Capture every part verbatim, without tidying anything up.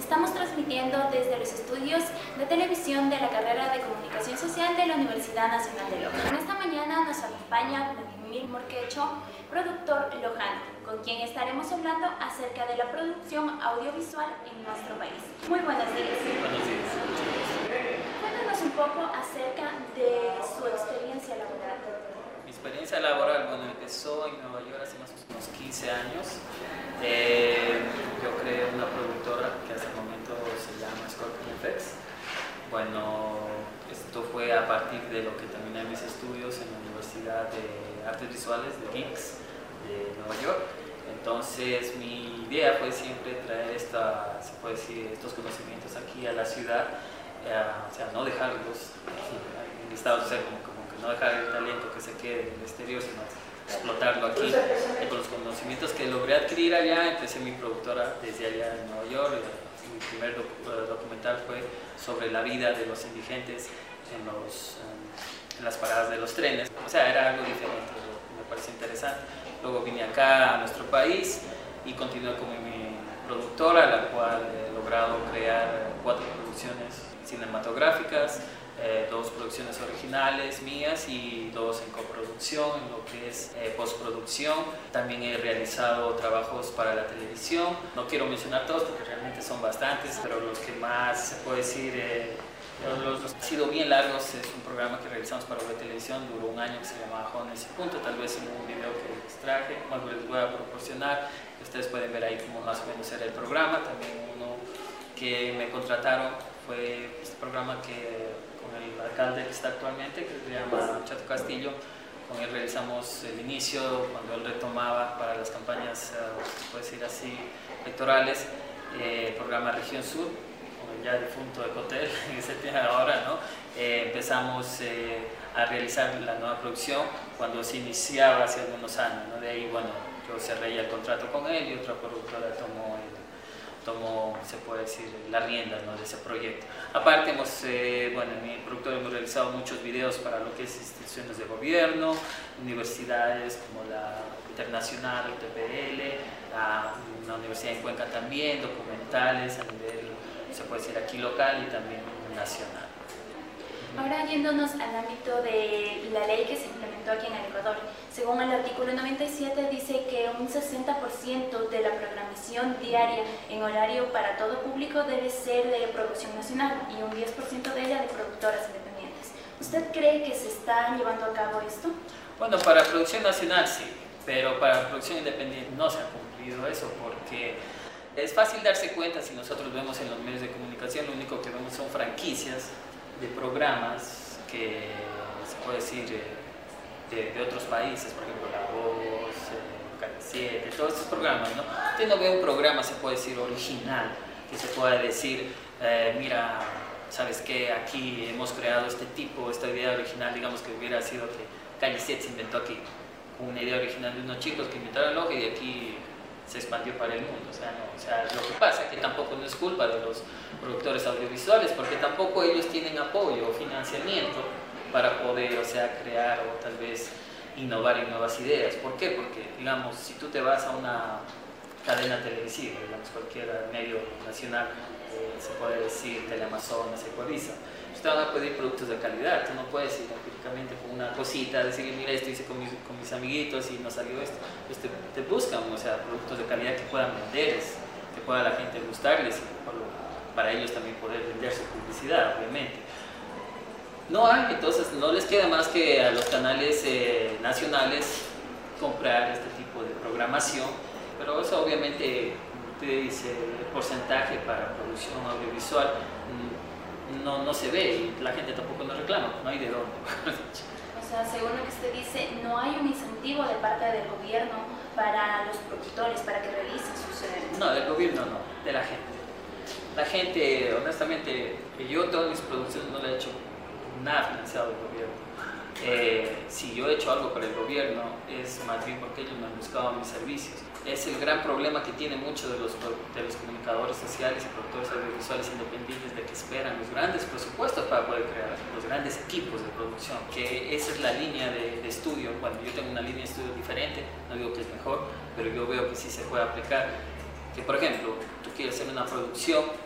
Estamos transmitiendo desde los estudios de televisión de la carrera de Comunicación Social de la Universidad Nacional de Loja. En esta mañana nos acompaña Vladimir Morquecho, productor lojano, con quien estaremos hablando acerca de la producción audiovisual en nuestro país. Muy buenos días. Buenos días. Cuéntanos un poco acerca de su experiencia laboral. Mi experiencia laboral, bueno, empezó en Nueva York hace más o menos quince años. Eh, yo creé una productora que hasta el momento se llama Scorpion Effects. Bueno, esto fue a partir de lo que terminé mis estudios en la Universidad de Artes Visuales de King's de Nueva York. Entonces mi idea fue siempre traer esta, se puede decir, estos conocimientos aquí a la ciudad, eh, o sea, no dejarlos en Estados Unidos, como, como que no dejar el talento que se quede en el exterior, sino explotarlo aquí. Y con los conocimientos que logré adquirir allá, empecé mi productora desde allá en Nueva York. Mi primer doc documental fue sobre la vida de los indigentes en, los, en las paradas de los trenes. O sea, era algo diferente, me pareció interesante. Luego vine acá a nuestro país y continué como mi productora, la cual he logrado crear cuatro producciones cinematográficas, eh, dos producciones originales mías y dos en coproducción, en lo que es eh, postproducción. También he realizado trabajos para la televisión. No quiero mencionar todos porque realmente son bastantes, pero los que más se puede decir, eh, los, los han sido bien largos. Es un programa que realizamos para la televisión, duró un año, que se llamaba Jóvenes y Punto. Tal vez en un video que extraje, más les voy a proporcionar. Ustedes pueden ver ahí cómo más o menos era el programa. También uno que me contrataron fue este programa que con el alcalde que está actualmente, que se llama Chato Castillo. Con él realizamos el inicio, cuando él retomaba para las campañas, uh, puede decir así, electorales, eh, el programa Región Sur, con el ya difunto Ecotel, que se tiene ahora, ¿no? Eh, empezamos eh, a realizar la nueva producción cuando se iniciaba hace algunos años, ¿no? De ahí, bueno, yo cerré ya el contrato con él y otra productora tomó el tomó, se puede decir, la rienda, ¿no?, de ese proyecto. Aparte, hemos, eh, bueno, en mi productora hemos realizado muchos videos para lo que es instituciones de gobierno, universidades como la Internacional, U T P L, la, la Universidad en Cuenca también, documentales a nivel, se puede decir, aquí local y también nacional. Ahora yéndonos al ámbito de la ley que se implementó aquí en el Ecuador, según el artículo noventa y siete dice que un sesenta por ciento de la programación diaria en horario para todo público debe ser de producción nacional y un diez por ciento de ella de productoras independientes. ¿Usted cree que se está llevando a cabo esto? Bueno, para producción nacional sí, pero para producción independiente no se ha cumplido eso porque es fácil darse cuenta si nosotros vemos en los medios de comunicación, lo único que vemos son franquicias de programas que se puede decir de, de otros países, por ejemplo La Voz, eh, Canal siete, todos estos programas, ¿no? Usted no ve un programa, se puede decir, original, que se pueda decir, eh, mira, ¿sabes qué? Aquí hemos creado este tipo, esta idea original, digamos que hubiera sido que Calle siete se inventó aquí, una idea original de unos chicos que inventaron Loja y de aquí se expandió para el mundo. O sea, no, o sea, lo que pasa es que tampoco no es culpa de los productores audiovisuales, porque tampoco ellos tienen apoyo o financiamiento para poder, o sea, crear o tal vez innovar en nuevas ideas. ¿Por qué? Porque, digamos, si tú te vas a una cadena televisiva, digamos, cualquier medio nacional, eh, se puede decir Teleamazonas, Ecuavisa, te van a pedir productos de calidad. Tú no puedes ir empíricamente con una cosita, decir, mira, esto hice con mis, con mis amiguitos y no salió esto. Pues te, te buscan, o sea, productos de calidad que puedan venderles, que pueda a la gente gustarles y por lo, para ellos también poder vender su publicidad, obviamente. No hay, entonces no les queda más que a los canales eh, nacionales comprar este tipo de programación, pero eso obviamente, como usted dice, el porcentaje para producción audiovisual No, no se ve y la gente tampoco nos reclama, no hay de dónde. O sea, según lo que usted dice, no hay un incentivo de parte del gobierno para los productores, para que realicen sus... No, del gobierno no, de la gente. La gente, honestamente, yo todas mis producciones no le he hecho nada financiado del gobierno. Eh, si yo he hecho algo para el gobierno es más bien porque ellos me han buscado mis servicios. Es el gran problema que tienen muchos de los, de los comunicadores sociales y productores audiovisuales independientes, de que esperan los grandes presupuestos para poder crear los grandes equipos de producción, que esa es la línea de, de estudio. Bueno, yo tengo una línea de estudio diferente, no digo que es mejor, pero yo veo que sí se puede aplicar. Que por ejemplo, tú quieres hacer una producción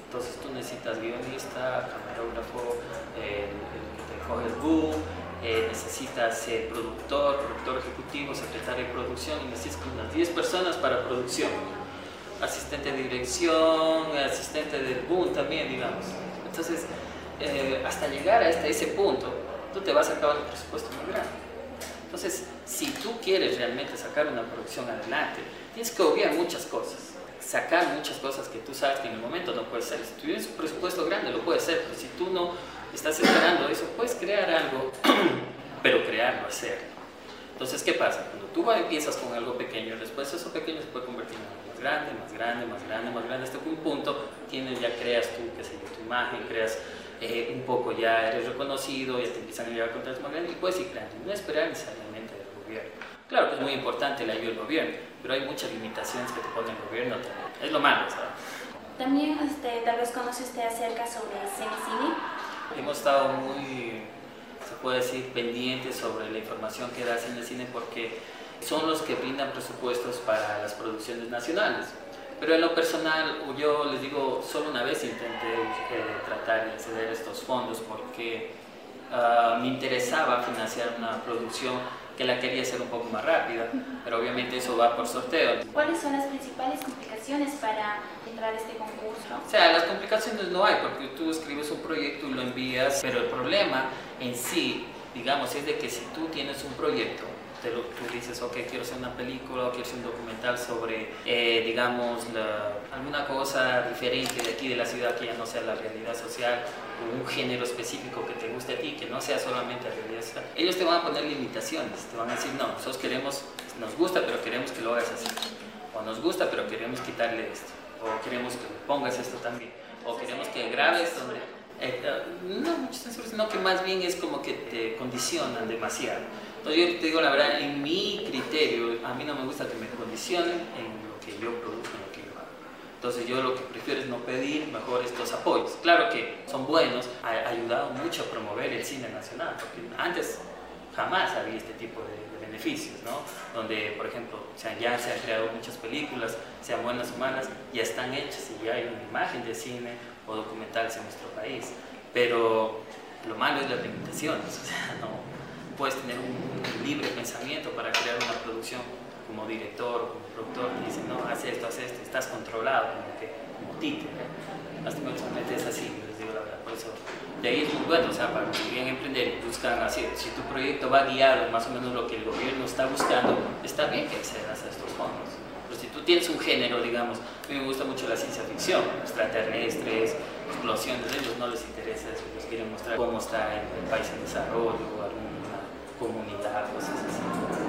Entonces tú necesitas guionista, camarógrafo, eh, el que te coge el boom, eh, necesitas eh, productor, productor ejecutivo, secretario de producción, y necesitas unas diez personas para producción. Asistente de dirección, asistente del boom también, digamos. Entonces, eh, hasta llegar hasta ese punto, tú te vas a acabar un presupuesto muy grande. Entonces, si tú quieres realmente sacar una producción adelante, tienes que obviar muchas cosas, sacar muchas cosas que tú sabes que en el momento no puedes hacer. Si tú tienes un presupuesto grande, lo puedes hacer, pero si tú no estás esperando eso, puedes crear algo, pero crearlo, hacerlo. Entonces, ¿qué pasa? Cuando tú empiezas con algo pequeño, después eso pequeño se puede convertir en algo más grande, más grande, más grande, más grande, hasta que un punto tienes, ya creas tú, qué sé yo, tu imagen, creas eh, un poco, ya eres reconocido, ya te empiezan a llegar contratos más grandes y puedes ir creando, no esperar necesariamente del gobierno. Claro que es muy importante la ayuda del gobierno, pero hay muchas limitaciones que te pone el gobierno también. Es lo malo, ¿sabes? También este, tal vez conoce usted acerca sobre Cine. Hemos estado muy, se puede decir, pendientes sobre la información que da Cine Cine porque son los que brindan presupuestos para las producciones nacionales. Pero en lo personal, yo les digo, solo una vez intenté eh, tratar de acceder a estos fondos porque uh, me interesaba financiar una producción que la quería hacer un poco más rápida, pero obviamente eso va por sorteo. ¿Cuáles son las principales complicaciones para entrar a este concurso? O sea, las complicaciones no hay, porque tú escribes un proyecto y lo envías, pero el problema en sí, digamos, es de que si tú tienes un proyecto, te lo, tú dices, ok, quiero hacer una película o quiero hacer un documental sobre, eh, digamos, la, alguna cosa diferente de aquí de la ciudad que ya no sea la realidad social, o un género específico que te guste a ti, que no sea solamente la realidad social. Ellos te van a poner limitaciones, te van a decir, no, nosotros queremos, nos gusta, pero queremos que lo hagas así. O nos gusta, pero queremos quitarle esto. O queremos que pongas esto también. O queremos que grabes donde... Eh, no muchas censuras, sino que más bien es como que te condicionan demasiado. Entonces yo te digo la verdad, en mi criterio, a mí no me gusta que me condicionen en lo que yo produzco, en lo que yo hago. Entonces yo lo que prefiero es no pedir mejor estos apoyos. Claro que son buenos, ha ayudado mucho a promover el cine nacional, porque antes jamás había este tipo de, de beneficios, ¿no? Donde, por ejemplo, o sea, ya se han creado muchas películas, sean buenas o malas, ya están hechas y ya hay una imagen de cine o documentales en nuestro país. Pero lo malo es las limitaciones, o sea, no puedes tener un, un libre pensamiento para crear una producción como director o como productor que dice, no, haz esto, haz esto, estás controlado como que, como títere. Lastimosamente es así, les digo la verdad, por eso de ahí es muy bueno, o sea, para los que quieren emprender y buscan así, si tu proyecto va guiado más o menos lo que el gobierno está buscando, está bien que accedas a estos fondos. Pero si tú tienes un género, digamos, a mí me gusta mucho la ciencia ficción, extraterrestres, explosiones, a ellos no les interesa eso, ellos quieren mostrar cómo está el país en desarrollo, alguna comunidad, cosas así.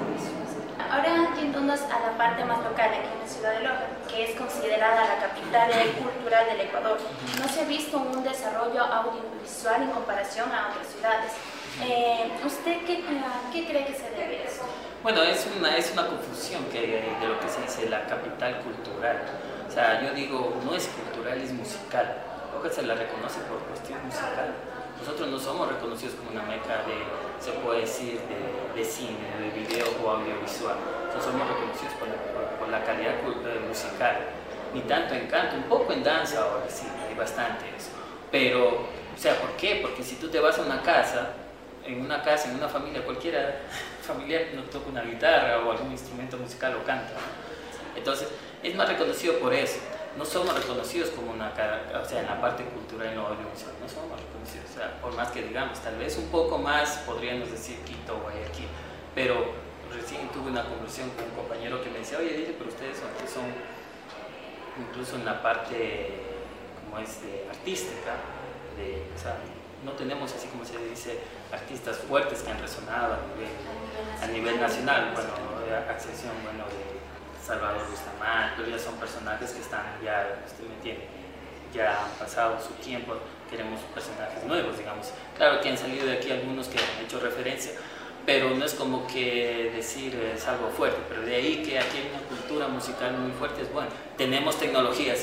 Ahora yéndonos a la parte más local aquí en la ciudad de Loja, que es considerada la capital cultural del Ecuador, no se ha visto un desarrollo audiovisual en comparación a otras ciudades. Eh, ¿Usted qué, qué cree que se debe a eso? Bueno, es una, es una confusión que hay de lo que se dice la capital cultural. O sea, yo digo, no es cultural, es musical. Loja se la reconoce por cuestión musical. Nosotros no somos reconocidos como una meca de, se puede decir, de, de cine, de video o audiovisual. Nosotros somos reconocidos por la, por, por la calidad musical. Ni tanto en canto, un poco en danza ahora sí, hay bastante eso. Pero, o sea, ¿por qué? Porque si tú te vas a una casa, en una casa, en una familia, cualquiera familiar no toca una guitarra o algún instrumento musical o canta, ¿no? Entonces, es más reconocido por eso. No somos reconocidos como una, o sea, en la parte cultural y no audiovisual, no somos reconocidos, o sea, por más que digamos, tal vez un poco más podríamos decir Quito o Guayaquil, pero recién tuve una conversación con un compañero que me decía, oye, dice, pero ustedes son, son incluso en la parte, como es, de artística, de, o sea, no tenemos, así como se dice, artistas fuertes que han resonado a nivel, a nivel nacional, bueno, a excepción, bueno, de Salvador Bustamante, pero ya son personajes que están, ya, usted me entiende, ya han pasado su tiempo, queremos personajes nuevos, digamos. Claro que han salido de aquí algunos que han hecho referencia, pero no es como que decir es algo fuerte, pero de ahí que aquí hay una cultura musical muy fuerte, es bueno. Tenemos tecnología, sí, y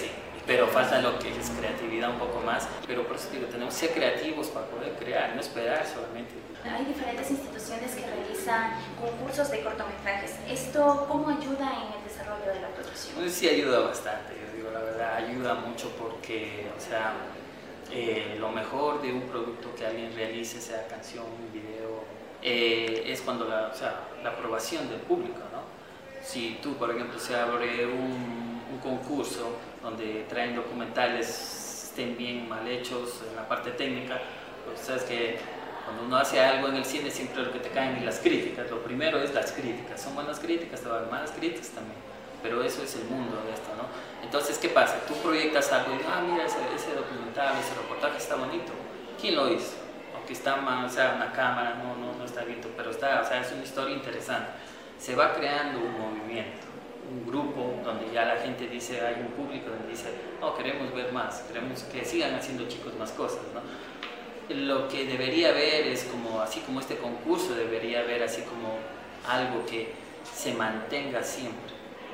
pero falta lo que es creatividad un poco más. Pero por eso digo, tenemos que ser creativos para poder crear, no esperar solamente. Hay diferentes instituciones que realizan concursos de cortometrajes. ¿Esto cómo ayuda en el desarrollo de la producción? Pues sí ayuda bastante, yo digo la verdad, ayuda mucho porque, o sea, eh, lo mejor de un producto que alguien realice, sea canción, video, eh, es cuando la, o sea, la aprobación del público, ¿no? Si tú, por ejemplo, se abre un, un concurso donde traen documentales, estén bien mal hechos en la parte técnica, pues sabes que cuando uno hace algo en el cine siempre lo que te caen es las críticas. Lo primero es las críticas, son buenas críticas, te van a dar malas críticas también, pero eso es el mundo de esto, ¿no? Entonces, ¿qué pasa? Tú proyectas algo y dices, ah, mira, ese, ese documental, ese reportaje está bonito. ¿Quién lo hizo? Aunque está mal, o sea, una cámara, no, no, no está bien, pero está, o sea, es una historia interesante. Se va creando un movimiento, un grupo donde ya la gente dice, hay un público donde dice, no, queremos ver más, queremos que sigan haciendo chicos más cosas, ¿no? Lo que debería haber es como, así como este concurso, debería haber así como algo que se mantenga siempre.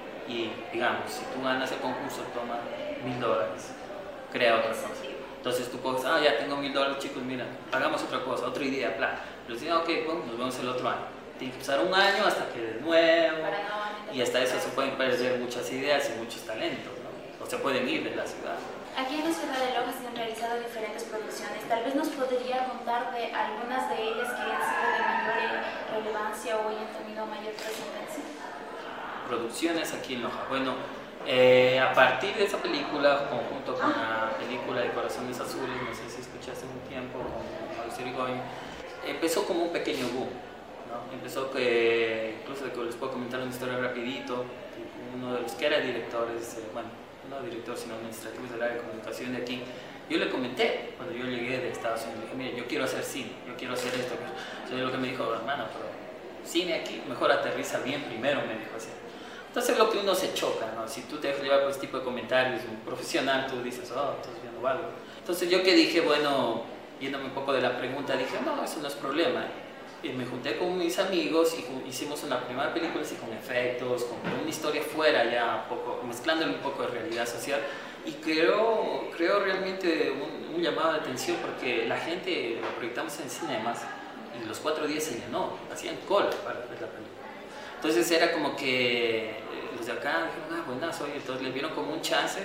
Y digamos, si tú ganas el concurso, toma mil dólares, crea otra cosa. Entonces tú puedes, ah, ya tengo mil dólares, chicos, mira, hagamos otra cosa, otra idea, plan. Pero si no, ok, bueno, nos vemos el otro año. Tiene que pasar un año hasta que de nuevo, y hasta eso se pueden perder muchas ideas y muchos talentos, ¿no? O se pueden ir de la ciudad. Aquí en la ciudad de Loja se han realizado diferentes producciones. Tal vez nos podría contar de algunas de ellas que han sido de mayor relevancia o hayan tenido mayor trascendencia. Producciones aquí en Loja. Bueno, eh, a partir de esa película, conjunto con la película de Corazones Azules, no sé si escuchaste un tiempo, con Mauricio Irigoyen, empezó como un pequeño boom, ¿no? Empezó que, incluso que les puedo comentar una historia rapidito, uno de los que era directores, eh, bueno, no director sino administrativo del área de comunicación de aquí, yo le comenté cuando yo llegué de Estados Unidos, le dije, mire, yo quiero hacer cine, yo quiero hacer esto. Entonces lo que me dijo, hermano, pero cine aquí, mejor aterriza bien primero, me dijo así. Entonces lo que uno se choca, ¿no? Si tú te dejas llevar por este tipo de comentarios, un profesional, tú dices, oh, estás viendo algo. Entonces yo que dije, bueno, yéndome un poco de la pregunta, dije, no, eso no es problema. Y me junté con mis amigos y hicimos una primera película así con efectos, con una historia fuera ya, un poco, mezclándole un poco de realidad social. Y creo, creo realmente un, un llamado de atención porque la gente lo proyectamos en cinemas y los cuatro días se llenó, hacían cola para ver la película. Entonces era como que los de acá dijeron, ah, buenazo, y entonces le vieron como un chance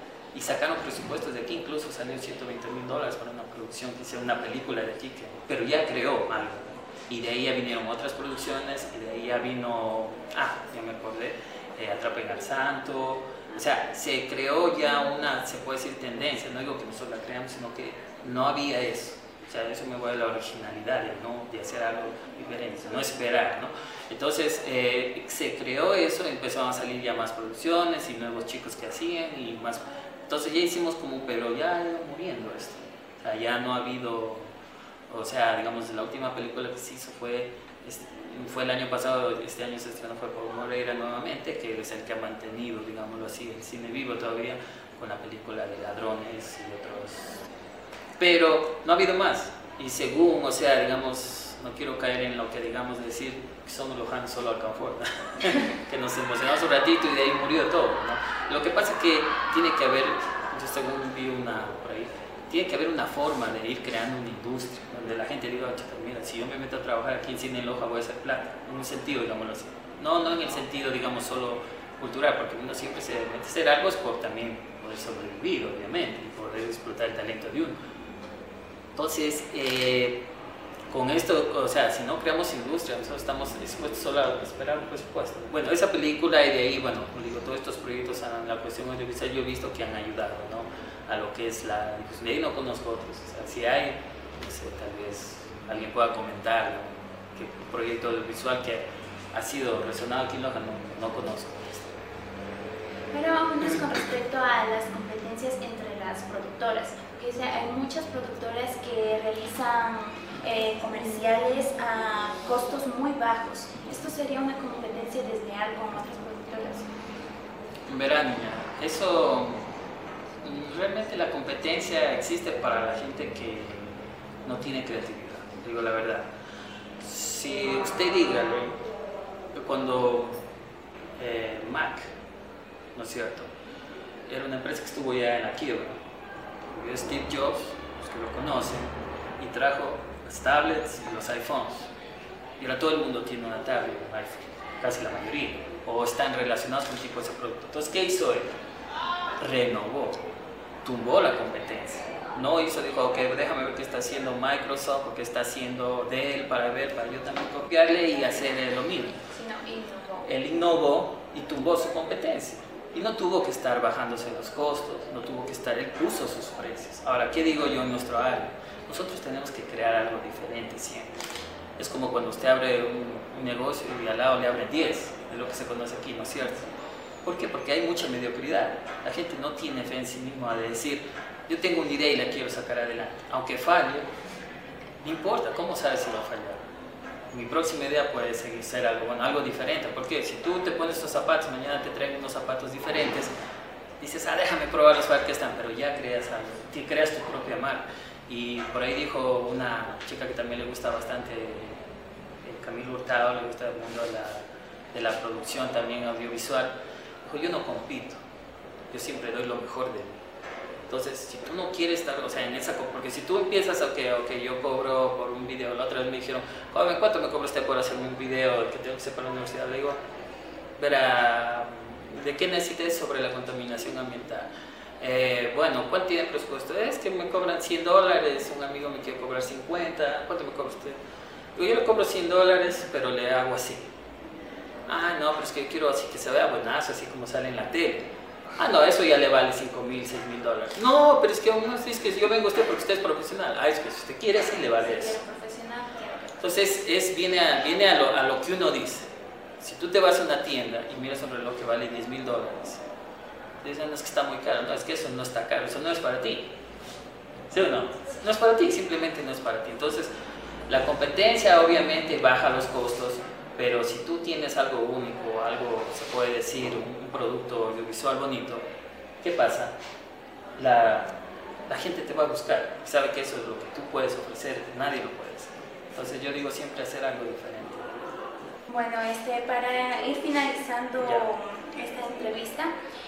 y sacaron presupuestos de aquí, incluso salieron ciento veinte mil dólares para una producción que hiciera una película de aquí, que, pero ya creó algo. Y de ahí ya vinieron otras producciones, y de ahí ya vino, ah, ya me acordé, eh, Atrapen al Santo. O sea, se creó ya una, se puede decir, tendencia, no digo que nosotros la creamos, sino que no había eso. O sea, eso me voy a la originalidad, ¿no? De hacer algo diferente, no esperar, ¿no? Entonces, eh, se creó eso, empezaron a salir ya más producciones y nuevos chicos que hacían y más. Entonces ya hicimos como, pero ya ha ido muriendo esto. O sea, ya no ha habido, o sea, digamos, la última película que se hizo fue, este, fue el año pasado, este año se estrenó, fue por Moreira nuevamente, que es el que ha mantenido, digámoslo así, el cine vivo todavía, con la película de Ladrones y otros. Pero no ha habido más. Y según, o sea, digamos, no quiero caer en lo que digamos decir que somos lojanos solo al confort, ¿no? Que nos emocionamos un ratito y de ahí murió todo, ¿no? Lo que pasa es que tiene que haber, yo según vi una por ahí, tiene que haber una forma de ir creando una industria donde la gente diga, mira, si yo me meto a trabajar aquí en Cine en Loja voy a hacer plata, en un sentido, digámoslo así. No, no en el sentido, digamos, solo cultural, porque uno siempre se mete a hacer algo es por también poder sobrevivir, obviamente, y poder explotar el talento de uno. Entonces, eh, con esto, o sea, si no creamos industria, nosotros estamos dispuestos solo a esperar un presupuesto. Bueno, esa película y de ahí, bueno, digo, todos estos proyectos en la cuestión audiovisual yo he visto que han ayudado, ¿no? A lo que es la difusión. De ahí no conozco otros, o sea, si hay, no sé, tal vez alguien pueda comentar, ¿no? Qué proyecto audiovisual que ha sido resonado aquí en Loja, no, no conozco. Pero aún es con respecto a las competencias entre las productoras, que o sea, hay muchas productoras que realizan eh, comerciales a costos muy bajos. ¿Esto sería una competencia desleal con otras productoras? Verán, eso, realmente la competencia existe para la gente que no tiene creatividad, digo la verdad. Si usted diga, cuando eh, Mac, ¿no es cierto? era una empresa que estuvo ya en la quiebra. Steve Jobs, los que lo conocen, y trajo las tablets y los iPhones. Y ahora todo el mundo tiene una tablet, un iPhone, casi la mayoría, o están relacionados con el tipo de ese producto. Entonces, ¿qué hizo él? Renovó, tumbó la competencia. No hizo, dijo, ok, déjame ver qué está haciendo Microsoft o qué está haciendo Dell para ver, para yo también copiarle y hacer lo mismo. Sino innovó. Él innovó y tumbó su competencia. Y no tuvo que estar bajándose los costos, no tuvo que estar, él puso sus precios. Ahora, ¿qué digo yo en nuestro área? Nosotros tenemos que crear algo diferente siempre. Es como cuando usted abre un, un negocio y al lado le abren diez, es lo que se conoce aquí, ¿no es cierto? ¿Por qué? Porque hay mucha mediocridad. La gente no tiene fe en sí misma de decir, yo tengo una idea y la quiero sacar adelante. Aunque falle, no importa, ¿cómo sabes si va a fallar? Mi próxima idea puede seguir ser algo, bueno, algo diferente, porque si tú te pones estos zapatos, mañana te traen unos zapatos diferentes, dices, ah, déjame probarlos para ver qué están, pero ya creas algo, te creas tu propia marca. Y por ahí dijo una chica que también le gusta bastante, eh, Camilo Hurtado, le gusta el mundo de la, de la producción también audiovisual, dijo, yo no compito, yo siempre doy lo mejor de mí. Entonces, si tú no quieres estar, o sea, en esa, porque si tú empiezas, ok, ok, yo cobro por un video, la otra vez me dijeron, joven, ¿cuánto me cobra usted por hacer un video que tengo que hacer para la universidad? Le digo, verá, ¿de qué necesites sobre la contaminación ambiental? Eh, bueno, ¿cuánto tiene presupuesto? Es que me cobran cien dólares, un amigo me quiere cobrar cincuenta, ¿cuánto me cobra usted? Digo, yo le cobro cien dólares, pero le hago así. Ah, no, pero es que yo quiero así que se vea buenazo, así como sale en la tele. Ah, no, eso ya le vale cinco mil, seis mil dólares. No, pero es que aún no es que yo vengo a usted porque usted es profesional. Ah, es que si usted quiere, sí le vale eso. Entonces, es, viene, a, viene a, lo, a lo que uno dice. Si tú te vas a una tienda y miras un reloj que vale diez mil dólares, te dicen, no, es que está muy caro. No, es que eso no está caro, eso no es para ti. ¿Sí o no? No es para ti, simplemente no es para ti. Entonces, la competencia obviamente baja los costos, pero si tú tienes algo único, algo, se puede decir, un, un producto audiovisual bonito, ¿qué pasa? La, la gente te va a buscar, sabe que eso es lo que tú puedes ofrecer, nadie lo puede hacer. Entonces yo digo siempre hacer algo diferente. Bueno, este, para ir finalizando ya esta entrevista,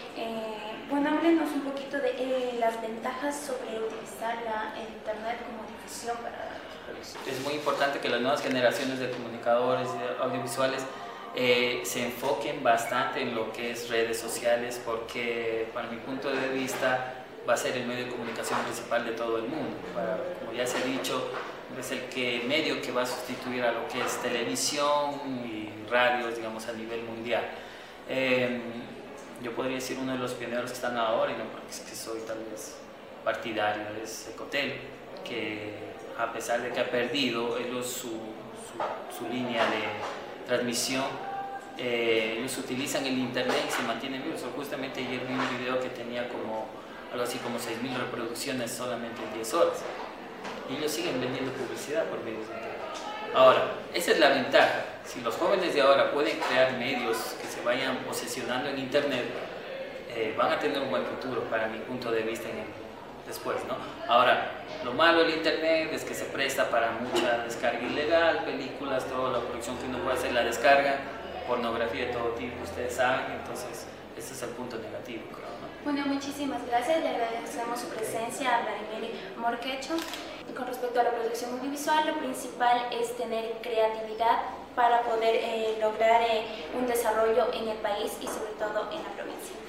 eh, bueno, háblenos un poquito de eh, las ventajas sobre utilizar la, el internet como difusión para... Es muy importante que las nuevas generaciones de comunicadores de audiovisuales eh, se enfoquen bastante en lo que es redes sociales, porque para mi punto de vista va a ser el medio de comunicación principal de todo el mundo. Para, como ya se ha dicho, es el que, medio que va a sustituir a lo que es televisión y radios, digamos, a nivel mundial. Eh, yo podría decir uno de los pioneros que están ahora, y no porque es que soy tal vez partidario, es Ecotel, que a pesar de que ha perdido ellos su, su, su línea de transmisión, eh, ellos utilizan el internet y se mantienen vivos. Justamente ayer vi un video que tenía como algo así como seis mil reproducciones solamente en diez horas. Y ellos siguen vendiendo publicidad por medios de internet. Ahora, esa es la ventaja. Si los jóvenes de ahora pueden crear medios que se vayan posesionando en internet, eh, van a tener un buen futuro, para mi punto de vista, en el después, ¿no? Ahora, lo malo del internet es que se presta para mucha descarga ilegal, películas, toda la producción que uno puede hacer, la descarga, pornografía de todo tipo, ustedes saben, entonces ese es el punto negativo, creo, ¿no? Bueno, muchísimas gracias, le agradecemos su presencia a Vladimir Morquecho. Con respecto a la producción audiovisual, lo principal es tener creatividad para poder eh, lograr eh, un desarrollo en el país y sobre todo en la provincia.